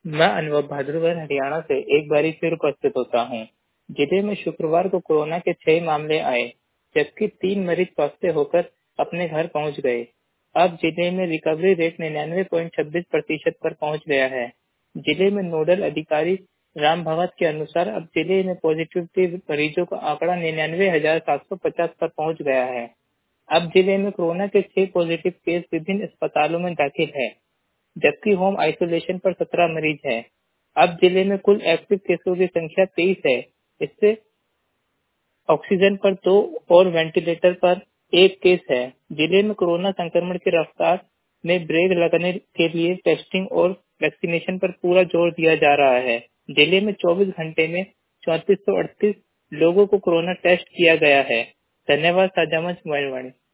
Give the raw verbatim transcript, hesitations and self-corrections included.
मैं अनुभव भाद्रगढ़ हरियाणा से एक बारी फिर उपस्थित होता हूँ। जिले में शुक्रवार को कोरोना के छह मामले आए, जबकि तीन मरीज स्वस्थ होकर अपने घर पहुँच गए। अब जिले में रिकवरी रेट निन्यानवे पॉइंट छब्बीस प्रतिशत पर पहुँच गया है। जिले में नोडल अधिकारी राम भगत के अनुसार अब जिले में पॉजिटिविटी मरीजों का आंकड़ा निन्यानवे हजार सात सौ पचास पर पहुँच गया है। अब जिले में कोरोना के छह पॉजिटिव केस विभिन्न अस्पतालों में दाखिल है, जबकि होम आइसोलेशन पर सत्रह मरीज हैं। अब जिले में कुल एक्टिव केसों की संख्या तेईस है। इससे ऑक्सीजन पर दो और वेंटिलेटर पर एक केस है। जिले में कोरोना संक्रमण की रफ्तार में ब्रेक लगाने के लिए टेस्टिंग और वैक्सीनेशन पर पूरा जोर दिया जा रहा है। जिले में चौबीस घंटे में चौंतीस सौ अड़तीस लोगों को कोरोना टेस्ट किया गया है। धन्यवाद। साझा मंच मोबाइल वाणी।